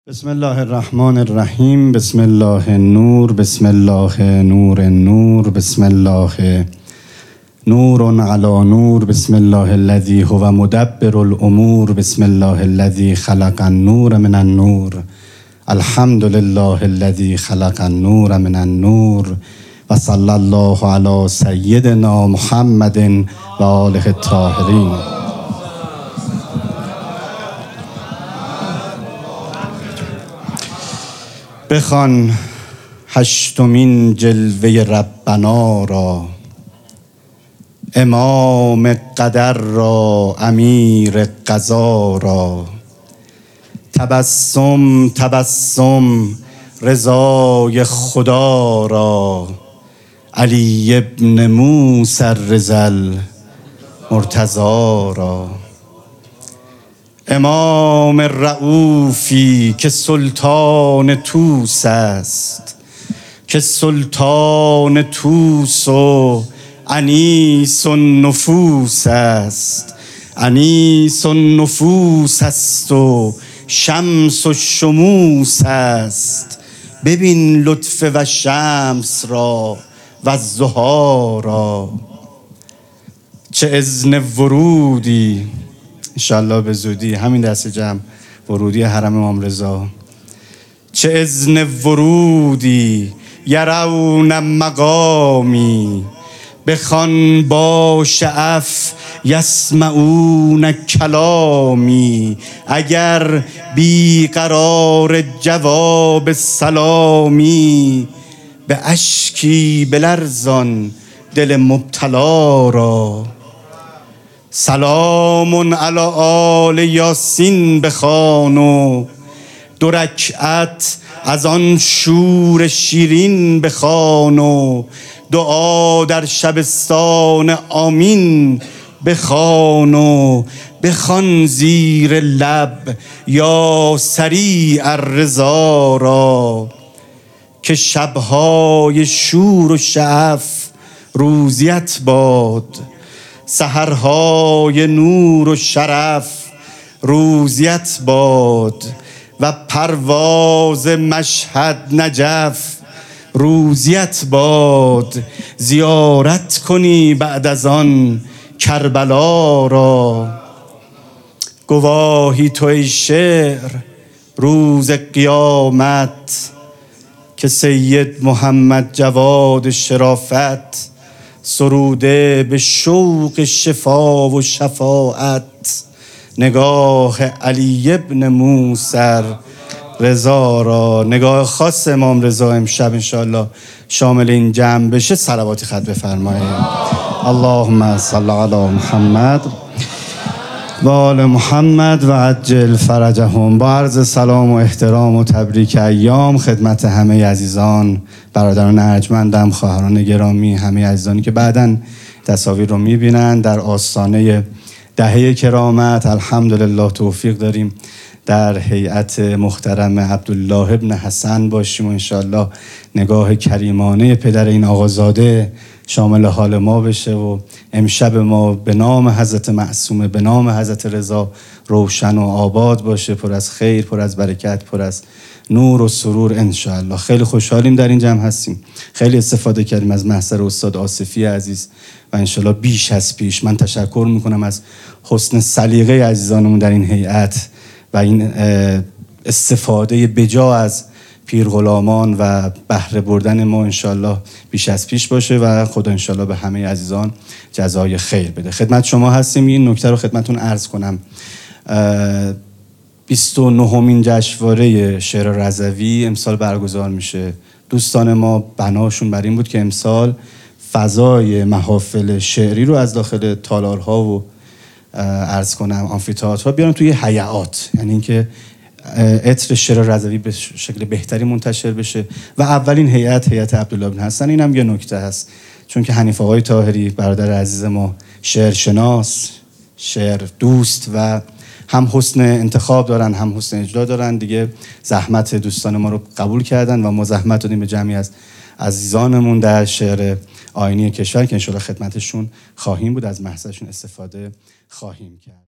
بسم الله الرحمن الرحیم. بسم الله النور، بسم الله نور النور، بسم الله نور علی نور، بسم الله الذی هو مدبر الامور، بسم الله الذی خلق النور من النور، الحمد لله الذی خلق النور من النور و صلی الله علی سیدنا محمد و آله الطاهرین. بخوان هشتمین جلوه ربنا را، امام قدر را، امیر قضا را. تبسم تبسم رضای خدا را، علی ابن موسی الرضا مرتضی را. امام رؤوفی که سلطان طوس است، که سلطان طوس و انیس النفوس است، انیس النفوس است و شمس و شموس است. ببین لطف و شمس را و الضحی را. چه اذن ورودی، انشالله به زودی همین دست جمع ورودی حرم امام رضا. چه اذن ورودی یرون مقامی، بخوان با شعف یسمعون کلامی. اگر بی قرار جواب سلامی، به اشکی بلرزان دل مبتلا را. سلام علی آل یاسین بخوان و 2 رکعت از آن شور شیرین بخوان و دعا در شبستان آمین بخوان و بخوان زیر لب یا سریع الرضا را. که شبهای شور و شعف روزیت باد، سحرهای نور و شرف روزیت باد. و پرواز مشهد نجف روزیت باد. زیارت کنی بعد از آن کربلا را. گواهی تو ای شعر روز قیامت، که سید محمد جواد شرافت سروده به شوق شفا و شفاعت. نگاه علی ابن موسی رضا را. نگاه خاص امام رضا امشب انشاءالله شامل این جمع بشه. صلواتی خط بفرمایید. اللهم صل علی محمد و آل محمد و عجل فرجهم. با عرض سلام و احترام و تبریک ایام خدمت همه عزیزان، برادران ارجمندم، خواهران گرامی، همه عزیزانی که بعداً تصاویر رو میبینن در آستانه دهه کرامت. الحمدلله توفیق داریم در هیئت محترم عبدالله ابن حسن باشیم و انشاءالله نگاه کریمانه پدر این آقازاده شامل حال ما بشه و امشب ما به نام حضرت معصومه، به نام حضرت رضا روشن و آباد باشه، پر از خیر، پر از برکت، پر از نور و سرور انشاءالله. خیلی خوشحالیم در این جمع هستیم. خیلی استفاده کردیم از محضر استاد آصفی عزیز و انشاءالله بیش از پیش من تشکر میکنم از حسن سلیقه عزیزانمون در این هیئت و این استفاده بجا از پیرغلامان و بهره بردن ما انشاءالله بیش از پیش باشه و خدا انشاءالله به همه عزیزان جزای خیر بده. خدمت شما هستیم. این نکته رو خدمتون عرض کنم. 29مین جشنواره شعر رضوی امسال برگزار میشه. دوستان ما بناشون بر این بود که امسال فضای محافل شعری رو از داخل تالارها و عرض کنم آمفی‌تئاترها بیارن توی هیئات، یعنی اینکه عطر شعر رضوی به شکل بهتری منتشر بشه و اولین هیئت عبدالله بن حسن. اینم یه نکته هست، چون که حنیف آقای طاهری برادر عزیز ما شعر شناس، شعر دوست و هم حسن انتخاب دارن هم حسن اجرا دارن دیگه، زحمت دوستان ما رو قبول کردن و ما زحمت دادیم به جمعی از عزیزانمون در شعر آیینی کشور که انشاءالله خدمتشون خواهیم بود، از محضرشون استفاده خواهیم کرد.